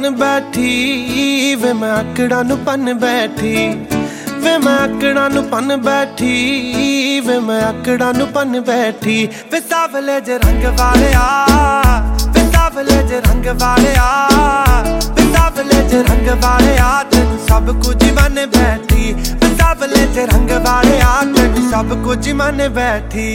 पन बैठी वे मैं आकड़ा नू पन बैठी वे मैं आकड़ा नू पन बैठी वे मैं आकड़ा नू पन बैठी वे सावले जे रंग वालिया वे सावले जे रंग वालिया वे सावले जे रंग वालिया तेनू सब कुछ मन बैठी वे सावले जे रंग वालिया तेनू सब कुछ मन बैठी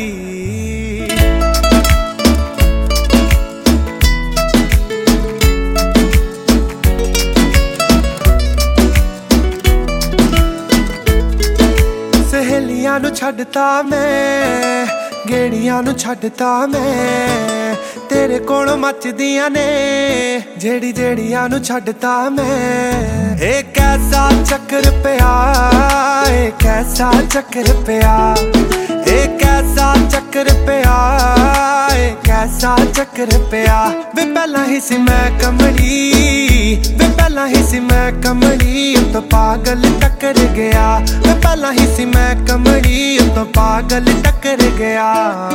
सहेलियां नू छड्डता मैं गेड़ियां नू छड्डता मैं तेरे कोलों मचदियां ने जेड़ी जेड़ियां नू छड्डता मैं एक ऐसा चक्कर पिया एक ऐसा चक्कर पिया एक ऐसा चक्कर पिया एक ऐसा चक्कर पिया वे पहला ही सी मैं कमली वे पहला ही सी मैं कमली तो पागल टक्कर गया वे पहला ही सी मैं कमली तो पागल टक्कर गया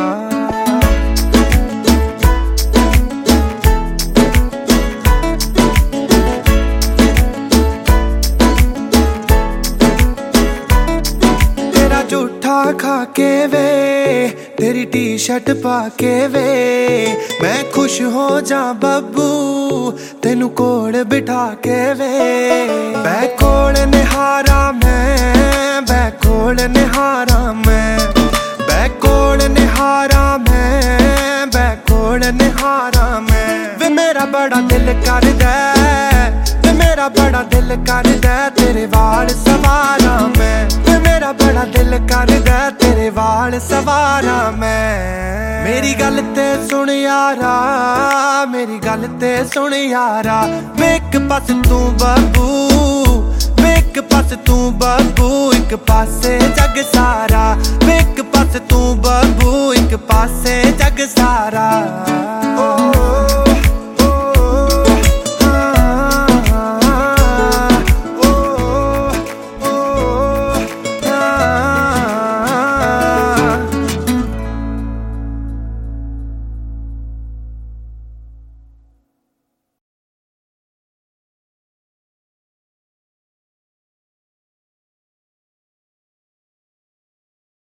झूठा खा के वे तेरी टी शर्ट पा के वे मैं खुश हो जा बब्बू तेनू कोल बिठा के वे बैकोल निहारा मैं बैकोल निहारा मैं बैकोल निहारा मैं बैकोल निहारा मैं वे मेरा बड़ा दिल करदा वे मेरा बड़ा दिल करदा तेरे वाल सवारा मैं मेरा बड़ा दिल करदा तेरे वाल सवारा मैं मेरी गल ते सुन यारा मेरी गल ते सुन यारा वे एक पास तू बब्बू वे एक पास तू बब्बू एक पासे जग सारा वे एक पास तू बब्बू एक पासे जग सारा